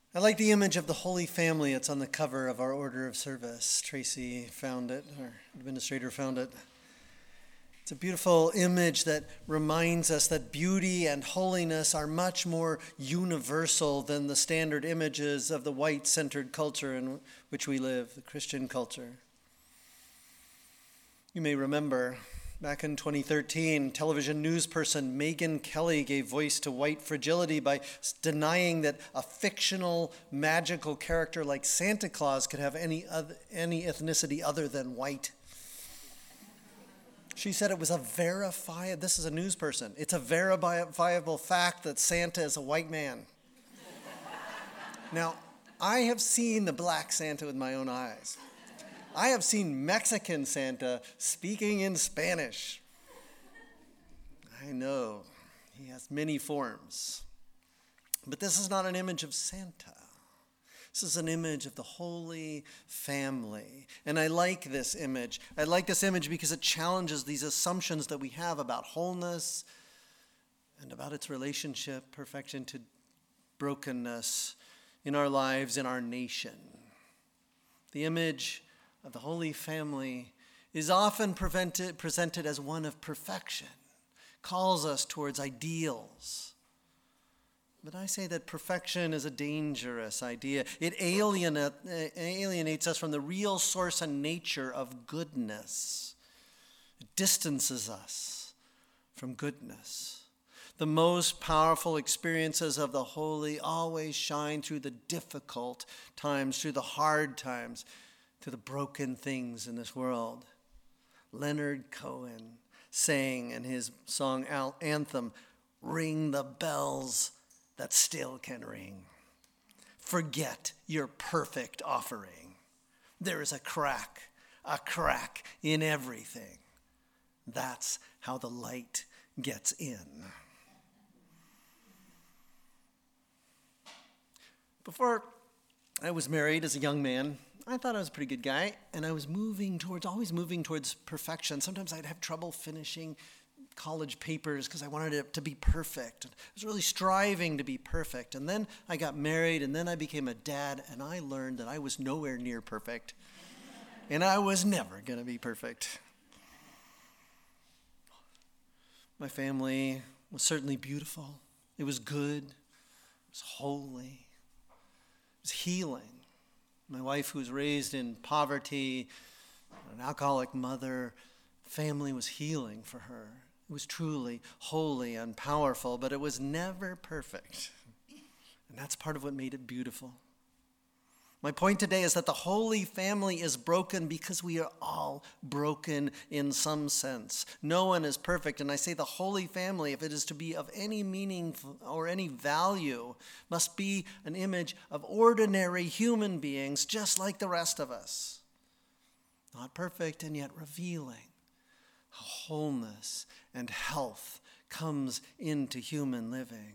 I like the image of the Holy Family. It's on the cover of our order of service. Tracy found it, our administrator found it. It's a beautiful image that reminds us that beauty and holiness are much more universal than the standard images of the white-centered culture in which we live, the Christian culture. You may remember, back in 2013, television news person Megyn Kelly gave voice to white fragility by denying that a fictional, magical character like Santa Claus could have any ethnicity other than white. She said it was this is a news person, it's a verifiable fact that Santa is a white man. Now, I have seen the black Santa with my own eyes. I have seen Mexican Santa speaking in Spanish. I know, he has many forms. But this is not an image of Santa. This is an image of the Holy Family. And I like this image. I like this image because it challenges these assumptions that we have about wholeness and about its relationship, perfection, to brokenness in our lives, in our nation. The image of the Holy Family is often presented as one of perfection, calls us towards ideals. But I say that perfection is a dangerous idea. It alienates us from the real source and nature of goodness. It distances us from goodness. The most powerful experiences of the holy always shine through the difficult times, through the hard times, to the broken things in this world. Leonard Cohen sang in his song anthem, "Ring the bells that still can ring. Forget your perfect offering. There is a crack in everything. That's how the light gets in." Before I was married as a young man, I thought I was a pretty good guy, and I was always moving towards perfection. Sometimes I'd have trouble finishing college papers because I wanted it to be perfect. I was really striving to be perfect. And then I got married, and then I became a dad, and I learned that I was nowhere near perfect. And I was never going to be perfect. My family was certainly beautiful. It was good. It was holy. It was healing. My wife, who was raised in poverty, an alcoholic mother, family was healing for her. It was truly holy and powerful, but it was never perfect. And that's part of what made it beautiful. My point today is that the Holy Family is broken because we are all broken in some sense. No one is perfect, and I say the Holy Family, if it is to be of any meaning or any value, must be an image of ordinary human beings just like the rest of us. Not perfect and yet revealing how wholeness and health comes into human living.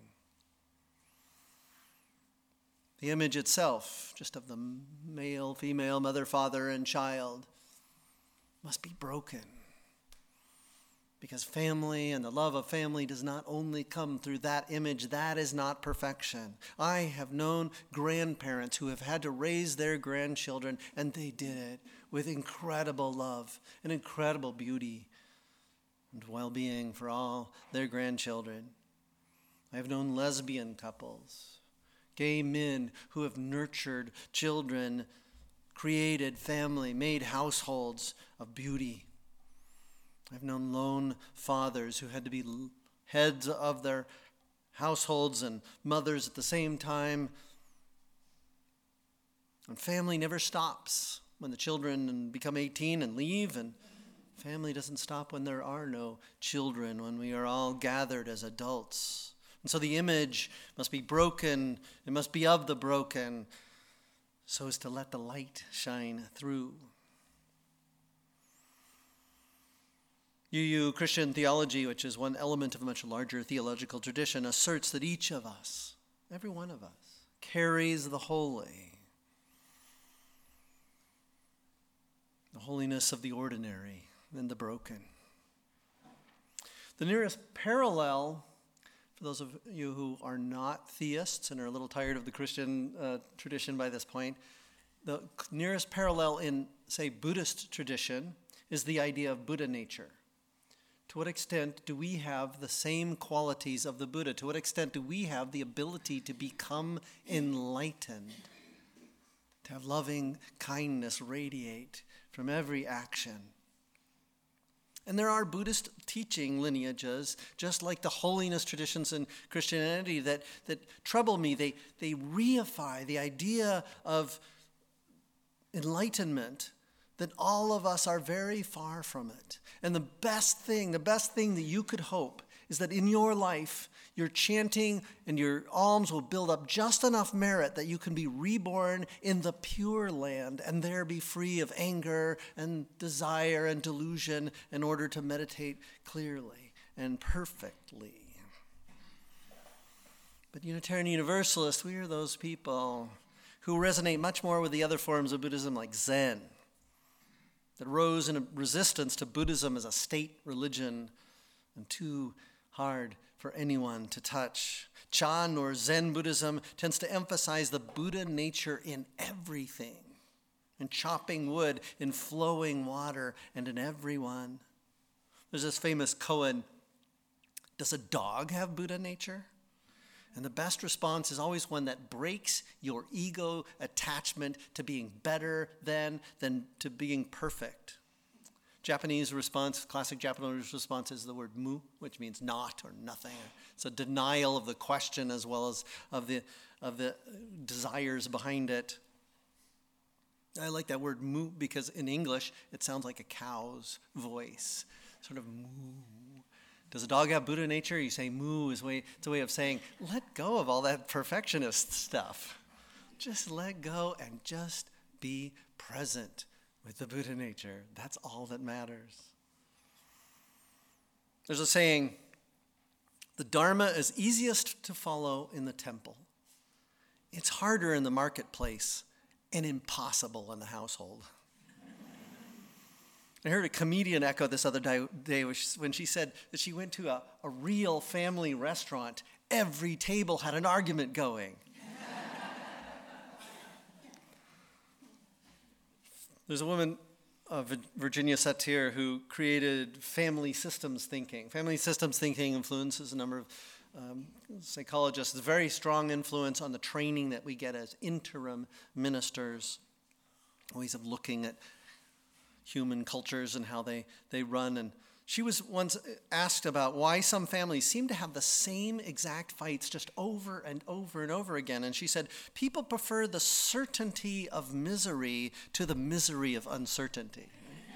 The image itself, just of the male, female, mother, father, and child, must be broken. Because family and the love of family does not only come through that image. That is not perfection. I have known grandparents who have had to raise their grandchildren, and they did it with incredible love and incredible beauty and well-being for all their grandchildren. I have known lesbian couples, gay men who have nurtured children, created family, made households of beauty. I've known lone fathers who had to be heads of their households and mothers at the same time. And family never stops when the children become 18 and leave, and family doesn't stop when there are no children, when we are all gathered as adults. And so the image must be broken, it must be of the broken, so as to let the light shine through. UU Christian theology, which is one element of a much larger theological tradition, asserts that each of us, every one of us, carries the holy, the holiness of the ordinary and the broken. The nearest parallel For those of you who are not theists and are a little tired of the Christian tradition by this point, the nearest parallel in, say, Buddhist tradition is the idea of Buddha nature. To what extent do we have the same qualities of the Buddha? To what extent do we have the ability to become enlightened? To have loving kindness radiate from every action? And there are Buddhist teaching lineages, just like the holiness traditions in Christianity, that trouble me. They reify the idea of enlightenment, that all of us are very far from it. And the best thing that you could hope is that in your life, your chanting and your alms will build up just enough merit that you can be reborn in the pure land and there be free of anger and desire and delusion in order to meditate clearly and perfectly. But Unitarian Universalists, we are those people who resonate much more with the other forms of Buddhism like Zen, that rose in a resistance to Buddhism as a state religion and too hard for anyone to touch. Chan or Zen Buddhism tends to emphasize the Buddha nature in everything, in chopping wood, in flowing water, and in everyone. There's this famous koan, does a dog have Buddha nature? And the best response is always one that breaks your ego attachment to being better than to being perfect. Japanese response, classic Japanese response is the word mu, which means not or nothing. It's a denial of the question as well as of the desires behind it. I like that word mu because in English it sounds like a cow's voice, sort of moo. Does a dog have Buddha nature? You say moo it's a way of saying, let go of all that perfectionist stuff. Just let go and just be present with the Buddha nature. That's all that matters. There's a saying, the Dharma is easiest to follow in the temple. It's harder in the marketplace and impossible in the household. I heard a comedian echo this other day when she said that she went to a real family restaurant. Every table had an argument going. There's a woman, Virginia Satir, who created family systems thinking. Family systems thinking influences a number of psychologists. It's a very strong influence on the training that we get as interim ministers, ways of looking at human cultures and how they run. And she was once asked about why some families seem to have the same exact fights just over and over and over again. And she said, people prefer the certainty of misery to the misery of uncertainty.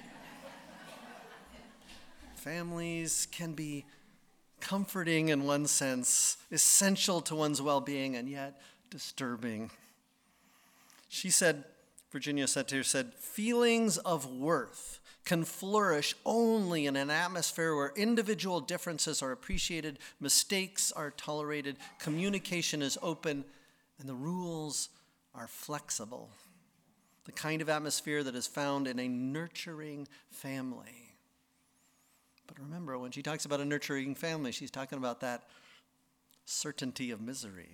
Families can be comforting in one sense, essential to one's well-being, and yet disturbing. She said, Virginia Satir said, feelings of worth can flourish only in an atmosphere where individual differences are appreciated, mistakes are tolerated, communication is open, and the rules are flexible. The kind of atmosphere that is found in a nurturing family. But remember, when she talks about a nurturing family, she's talking about that certainty of misery.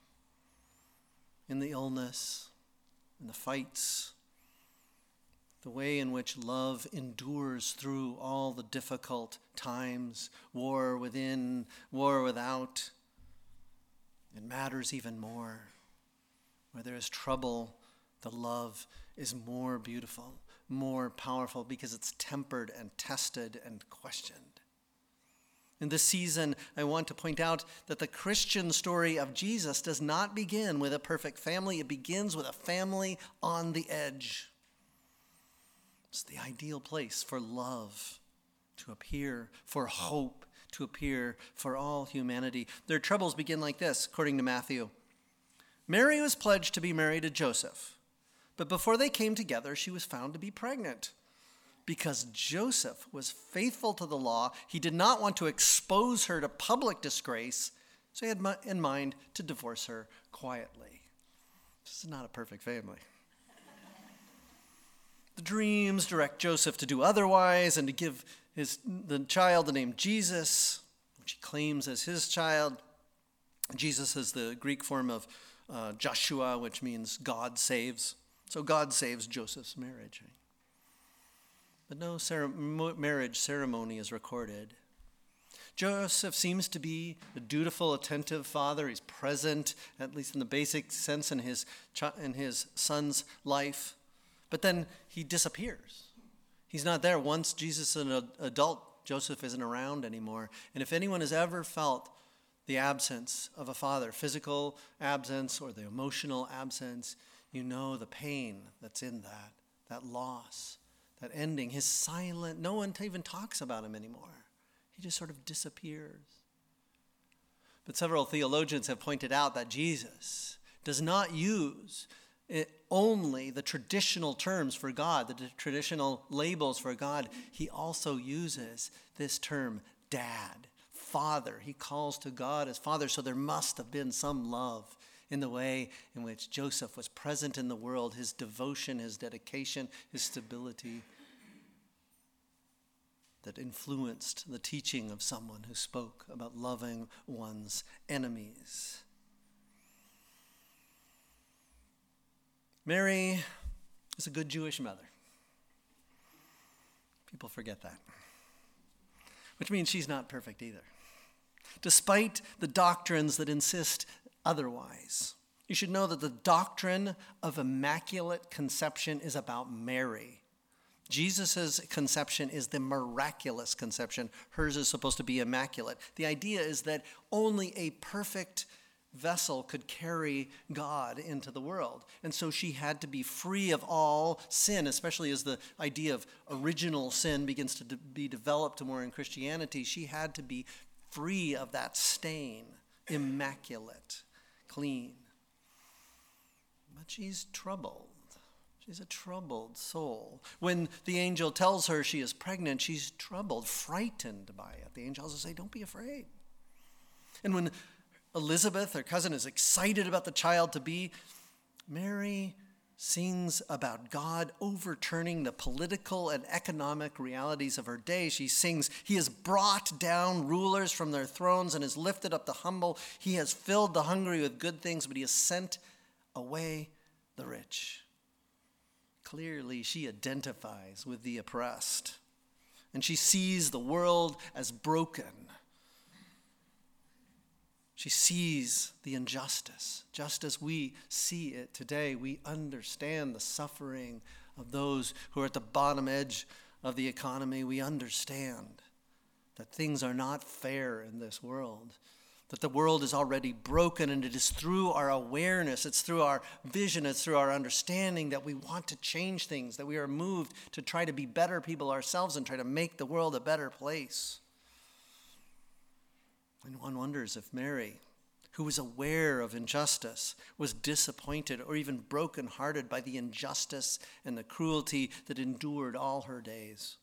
In the illness, in the fights, the way in which love endures through all the difficult times, war within, war without. It matters even more. Where there is trouble, the love is more beautiful, more powerful, because it's tempered and tested and questioned. In this season, I want to point out that the Christian story of Jesus does not begin with a perfect family. It begins with a family on the edge. It's the ideal place for love to appear, for hope to appear for all humanity. Their troubles begin like this, according to Matthew. Mary was pledged to be married to Joseph, but before they came together, she was found to be pregnant. Because Joseph was faithful to the law, he did not want to expose her to public disgrace, so he had in mind to divorce her quietly. This is not a perfect family. The dreams direct Joseph to do otherwise and to give the child the name Jesus, which he claims as his child. Jesus is the Greek form of Joshua, which means God saves. So God saves Joseph's marriage. But no marriage ceremony is recorded. Joseph seems to be a dutiful, attentive father. He's present, at least in the basic sense, in his son's life. But then he disappears. He's not there. Once Jesus is an adult, Joseph isn't around anymore. And if anyone has ever felt the absence of a father, physical absence or the emotional absence, you know the pain that's in that loss, that ending. His silent, no one even talks about him anymore. He just sort of disappears. But several theologians have pointed out that Jesus does not use only the traditional terms for God, the traditional labels for God. He also uses this term, dad, father. He calls to God as father. So there must have been some love in the way in which Joseph was present in the world, his devotion, his dedication, his stability, that influenced the teaching of someone who spoke about loving one's enemies. Mary is a good Jewish mother. People forget that. Which means she's not perfect either. Despite the doctrines that insist otherwise, you should know that the doctrine of immaculate conception is about Mary. Jesus' conception is the miraculous conception. Hers is supposed to be immaculate. The idea is that only a perfect vessel could carry God into the world. And so she had to be free of all sin, especially as the idea of original sin begins to be developed more in Christianity. She had to be free of that stain, immaculate, clean. But she's troubled. She's a troubled soul. When the angel tells her she is pregnant, she's troubled, frightened by it. The angels will say, don't be afraid. And when Elizabeth, her cousin, is excited about the child to be, Mary sings about God overturning the political and economic realities of her day. She sings, he has brought down rulers from their thrones and has lifted up the humble. He has filled the hungry with good things, but he has sent away the rich. Clearly, she identifies with the oppressed, and she sees the world as broken. She sees the injustice. Just as we see it today, we understand the suffering of those who are at the bottom edge of the economy. We understand that things are not fair in this world, that the world is already broken, and it is through our awareness, it's through our vision, it's through our understanding that we want to change things, that we are moved to try to be better people ourselves and try to make the world a better place. And one wonders if Mary, who was aware of injustice, was disappointed or even brokenhearted by the injustice and the cruelty that endured all her days.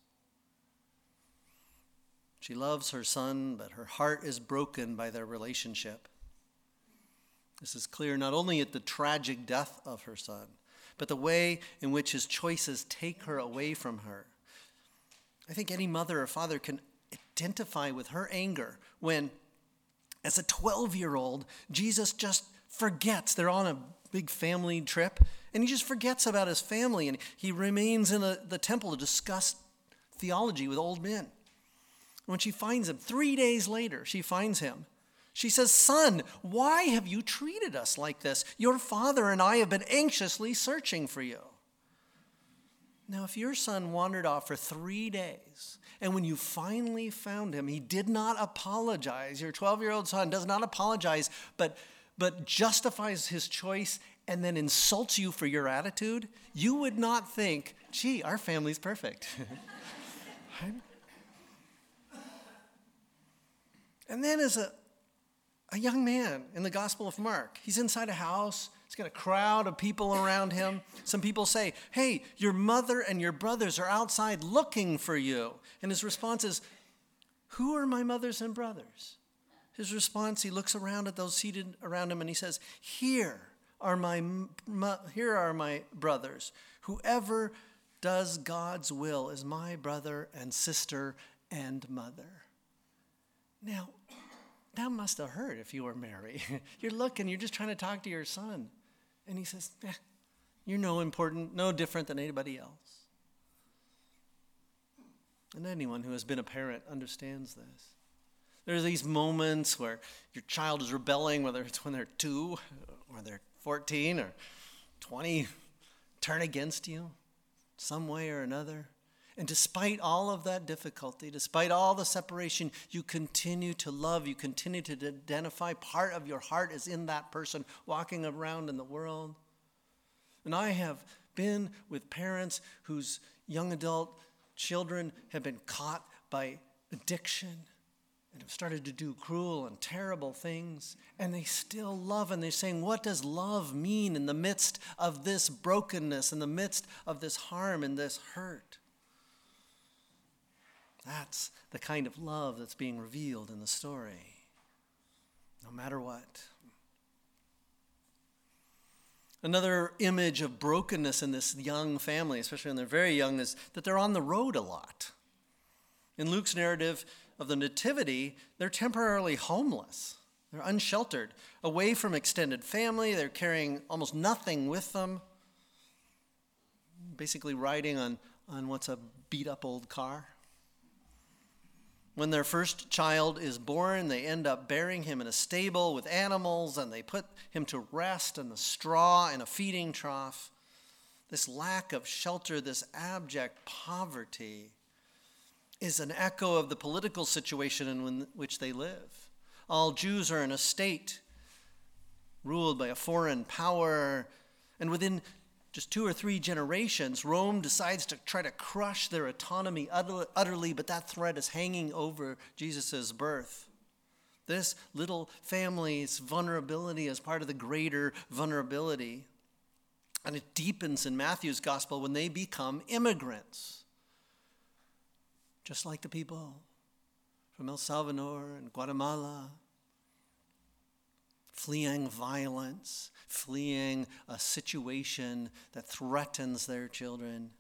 She loves her son, but her heart is broken by their relationship. This is clear not only at the tragic death of her son, but the way in which his choices take her away from her. I think any mother or father can identify with her anger when, as a 12-year-old, Jesus just forgets. They're on a big family trip, and he just forgets about his family, and he remains in the temple to discuss theology with old men. When she finds him, 3 days later, she finds him. She says, "Son, why have you treated us like this? Your father and I have been anxiously searching for you." Now, if your son wandered off for 3 days, and when you finally found him, he did not apologize, your 12-year-old son does not apologize, but justifies his choice and then insults you for your attitude, you would not think, gee, our family's perfect. And then as a young man in the Gospel of Mark, he's inside a house. He's got a crowd of people around him. Some people say, "Hey, your mother and your brothers are outside looking for you." And his response is, "Who are my mothers and brothers?" His response, he looks around at those seated around him and he says, Here are my brothers. Whoever does God's will is my brother and sister and mother. Now, That must have hurt if you were Mary. You're looking, you're just trying to talk to your son. And he says, you're no different than anybody else. And anyone who has been a parent understands this. There's these moments where your child is rebelling, whether it's when they're 2 or they're 14 or 20, turn against you some way or another. And despite all of that difficulty, despite all the separation, you continue to love, you continue to identify. Part of your heart is in that person walking around in the world. And I have been with parents whose young adult children have been caught by addiction and have started to do cruel and terrible things, and they still love, and they're saying, what does love mean in the midst of this brokenness, in the midst of this harm and this hurt? That's the kind of love that's being revealed in the story, no matter what. Another image of brokenness in this young family, especially when they're very young, is that they're on the road a lot. In Luke's narrative of the Nativity, they're temporarily homeless. They're unsheltered, away from extended family. They're carrying almost nothing with them, basically riding on what's a beat-up old car. When their first child is born, they end up burying him in a stable with animals, and they put him to rest in the straw in a feeding trough. This lack of shelter, this abject poverty, is an echo of the political situation in which they live. All Jews are in a state ruled by a foreign power, and within just 2 or 3 generations, Rome decides to try to crush their autonomy utterly, but that threat is hanging over Jesus' birth. This little family's vulnerability is part of the greater vulnerability, and it deepens in Matthew's gospel when they become immigrants. Just like the people from El Salvador and Guatemala, fleeing violence, fleeing a situation that threatens their children.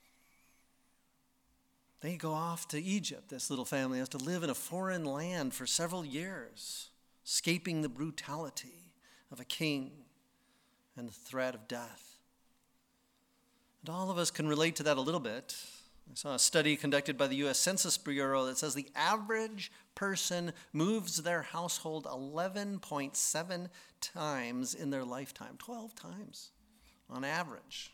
They go off to Egypt. This little family has to live in a foreign land for several years, escaping the brutality of a king and the threat of death. And all of us can relate to that a little bit. I saw a study conducted by the U.S. Census Bureau that says the average person moves their household 11.7 times in their lifetime. 12 times on average.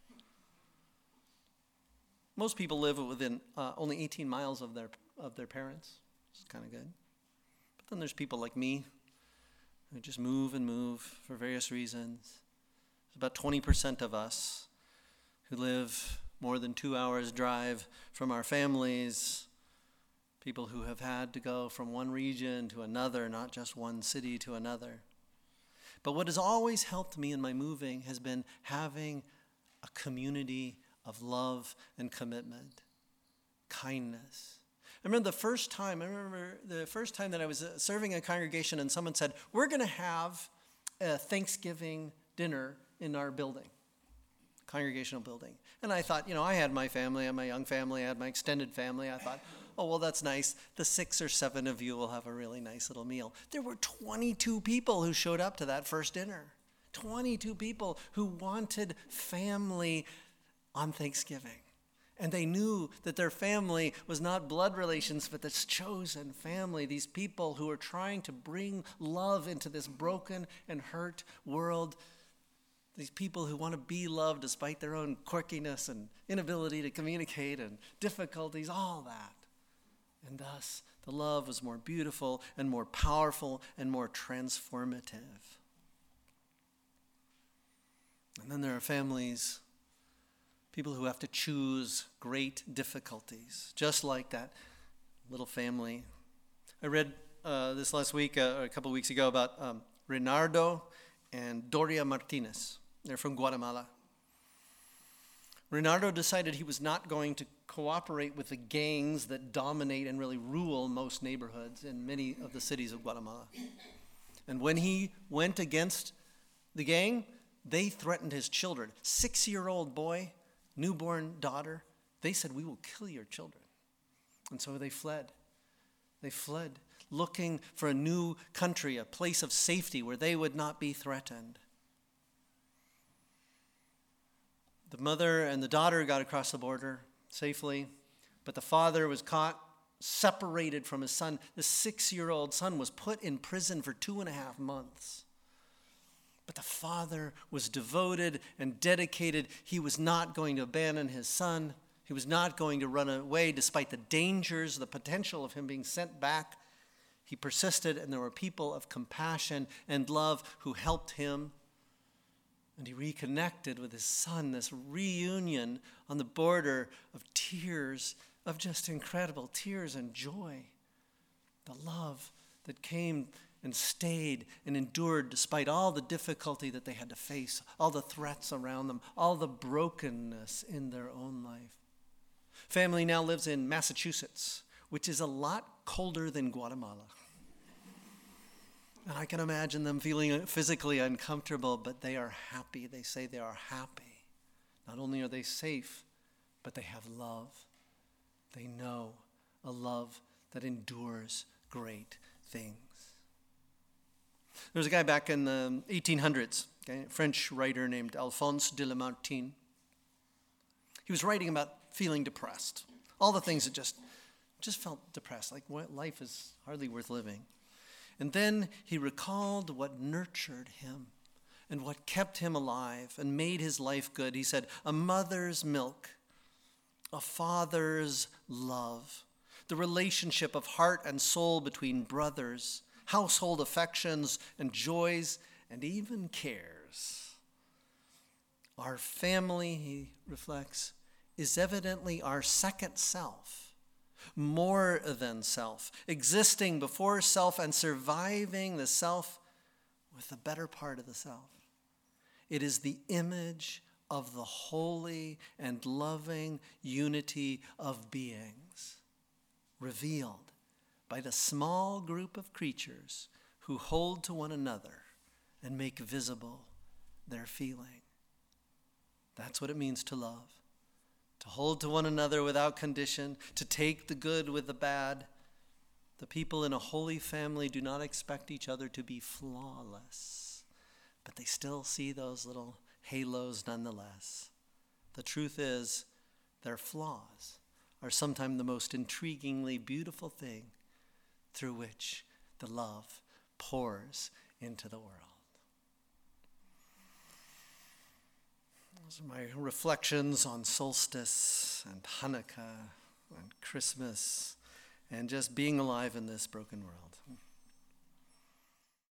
Most people live within only 18 miles of their parents. It's kind of good. But then there's people like me who just move and move for various reasons. There's about 20% of us who live more than 2 hours drive from our families, people who have had to go from one region to another, not just one city to another. But what has always helped me in my moving has been having a community of love and commitment, kindness. I remember the first time that I was serving a congregation and someone said, we're going to have a Thanksgiving dinner in our building. Congregational building. And I thought, I had my family, I had my young family, I had my extended family. I thought, oh, well, that's nice. The 6 or 7 of you will have a really nice little meal. There were 22 people who showed up to that first dinner. 22 people who wanted family on Thanksgiving. And they knew that their family was not blood relations, but this chosen family, these people who are trying to bring love into this broken and hurt world. These people who want to be loved despite their own quirkiness and inability to communicate and difficulties, all that. And thus, the love was more beautiful and more powerful and more transformative. And then there are families, people who have to choose great difficulties, just like that little family. I read this last week, a couple weeks ago, about Reynardo and Doria Martinez. They're from Guatemala. Reynardo decided he was not going to cooperate with the gangs that dominate and really rule most neighborhoods in many of the cities of Guatemala. And when he went against the gang, they threatened his children. 6-year-old boy, newborn daughter, they said, we will kill your children. And so they fled. They fled, looking for a new country, a place of safety where they would not be threatened. The mother and the daughter got across the border safely, but the father was caught, separated from his son. The 6-year-old son was put in prison for 2.5 months. But the father was devoted and dedicated. He was not going to abandon his son. He was not going to run away despite the dangers, the potential of him being sent back. He persisted, and there were people of compassion and love who helped him. And he reconnected with his son, this reunion on the border of tears, of just incredible tears and joy. The love that came and stayed and endured despite all the difficulty that they had to face, all the threats around them, all the brokenness in their own life. Family now lives in Massachusetts, which is a lot colder than Guatemala. And I can imagine them feeling physically uncomfortable, but they are happy. They say they are happy. Not only are they safe, but they have love. They know a love that endures great things. There was a guy back in the 1800s, a French writer named Alphonse de Lamartine. He was writing about feeling depressed. All the things that just felt depressed, like what life is hardly worth living. And then he recalled what nurtured him and what kept him alive and made his life good. He said, a mother's milk, a father's love, the relationship of heart and soul between brothers, household affections and joys and even cares. Our family, he reflects, is evidently our second self, more than self, existing before self and surviving the self with the better part of the self. It is the image of the holy and loving unity of beings, revealed by the small group of creatures who hold to one another and make visible their feeling. That's what it means to love. To hold to one another without condition, to take the good with the bad. The people in a holy family do not expect each other to be flawless, but they still see those little halos nonetheless. The truth is, their flaws are sometimes the most intriguingly beautiful thing through which the love pours into the world. Those are my reflections on solstice and Hanukkah and Christmas and just being alive in this broken world.